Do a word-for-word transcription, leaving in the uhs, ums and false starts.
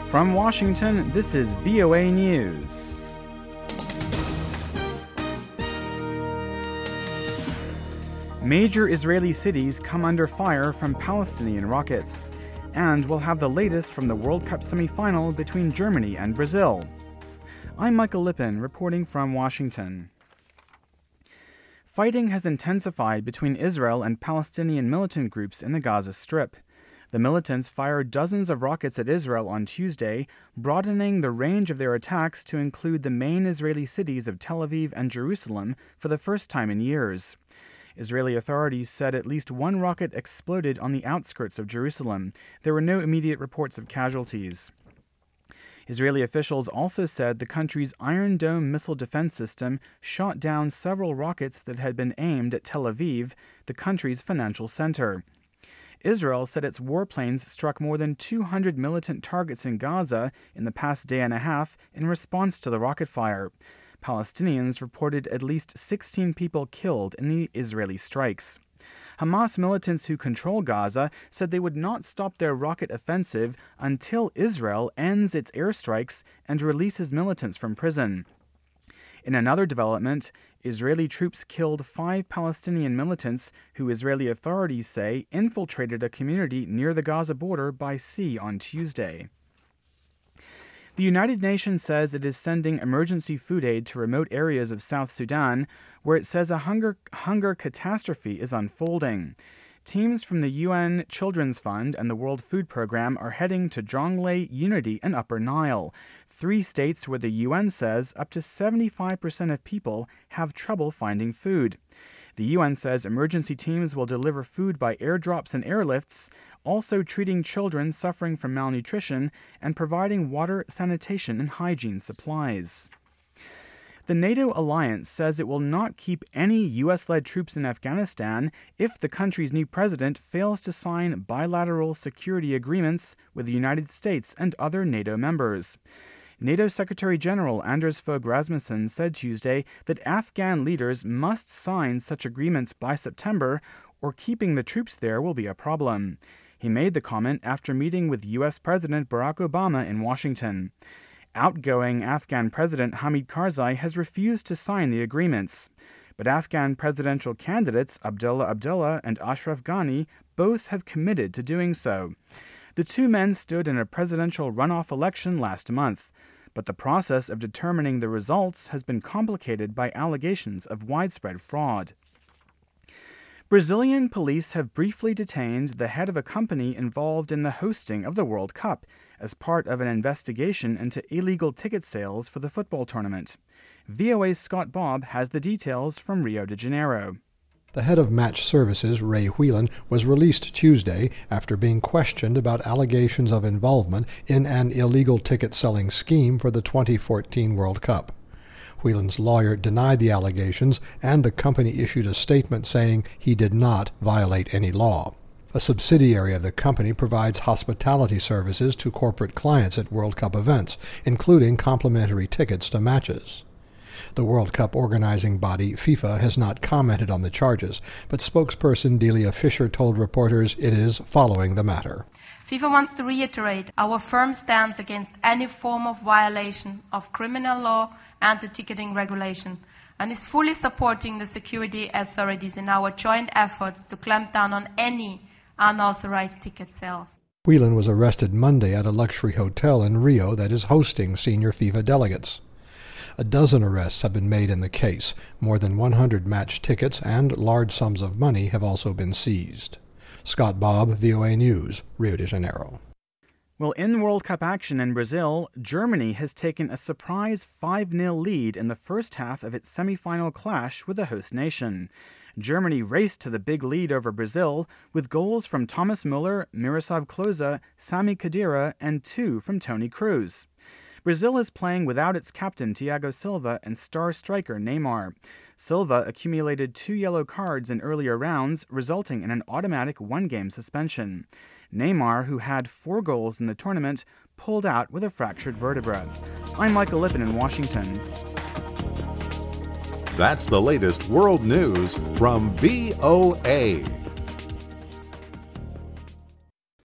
From Washington, this is V O A News. Major Israeli cities come under fire from Palestinian rockets. And we'll have the latest from the World Cup semifinal between Germany and Brazil. I'm Michael Lippin, reporting from Washington. Fighting has intensified between Israel and Palestinian militant groups in the Gaza Strip. The militants fired dozens of rockets at Israel on Tuesday, broadening the range of their attacks to include the main Israeli cities of Tel Aviv and Jerusalem for the first time in years. Israeli authorities said at least one rocket exploded on the outskirts of Jerusalem. There were no immediate reports of casualties. Israeli officials also said the country's Iron Dome missile defense system shot down several rockets that had been aimed at Tel Aviv, the country's financial center. Israel said its warplanes struck more than two hundred militant targets in Gaza in the past day and a half in response to the rocket fire. Palestinians reported at least sixteen people killed in the Israeli strikes. Hamas militants who control Gaza said they would not stop their rocket offensive until Israel ends its airstrikes and releases militants from prison. In another development, Israeli troops killed five Palestinian militants who Israeli authorities say infiltrated a community near the Gaza border by sea on Tuesday. The United Nations says it is sending emergency food aid to remote areas of South Sudan, where it says a hunger, hunger catastrophe is unfolding. Teams from the U N Children's Fund and the World Food Program are heading to Jonglei, Unity, and Upper Nile, three states where the U N says up to seventy-five percent of people have trouble finding food. The U N says emergency teams will deliver food by airdrops and airlifts, also treating children suffering from malnutrition and providing water, sanitation, and hygiene supplies. The NATO alliance says it will not keep any U S-led troops in Afghanistan if the country's new president fails to sign bilateral security agreements with the United States and other NATO members. NATO Secretary General Anders Fogh Rasmussen said Tuesday that Afghan leaders must sign such agreements by September, or keeping the troops there will be a problem. He made the comment after meeting with U S President Barack Obama in Washington. Outgoing Afghan President Hamid Karzai has refused to sign the agreements. But Afghan presidential candidates Abdullah Abdullah and Ashraf Ghani both have committed to doing so. The two men stood in a presidential runoff election last month, but the process of determining the results has been complicated by allegations of widespread fraud. Brazilian police have briefly detained the head of a company involved in the hosting of the World Cup as part of an investigation into illegal ticket sales for the football tournament. V O A's Scott Bobb has the details from Rio de Janeiro. The head of match services, Ray Whelan, was released Tuesday after being questioned about allegations of involvement in an illegal ticket-selling scheme for the twenty fourteen World Cup. Whelan's lawyer denied the allegations, and the company issued a statement saying he did not violate any law. A subsidiary of the company provides hospitality services to corporate clients at World Cup events, including complimentary tickets to matches. The World Cup organizing body, FIFA, has not commented on the charges, but spokesperson Delia Fisher told reporters it is following the matter. FIFA wants to reiterate our firm stance against any form of violation of criminal law and the ticketing regulation, and is fully supporting the security authorities in our joint efforts to clamp down on any unauthorized ticket sales. Whelan was arrested Monday at a luxury hotel in Rio that is hosting senior FIFA delegates. A dozen arrests have been made in the case. More than one hundred match tickets and large sums of money have also been seized. Scott Bobb, V O A News, Rio de Janeiro. Well, in World Cup action in Brazil, Germany has taken a surprise five nil lead in the first half of its semifinal clash with the host nation. Germany raced to the big lead over Brazil with goals from Thomas Müller, Miroslav Klose, Sami Khedira, and two from Toni Kroos. Brazil is playing without its captain Thiago Silva and star striker Neymar. Silva accumulated two yellow cards in earlier rounds, resulting in an automatic one-game suspension. Neymar, who had four goals in the tournament, pulled out with a fractured vertebra. I'm Michael Lippin in Washington. That's the latest world news from V O A.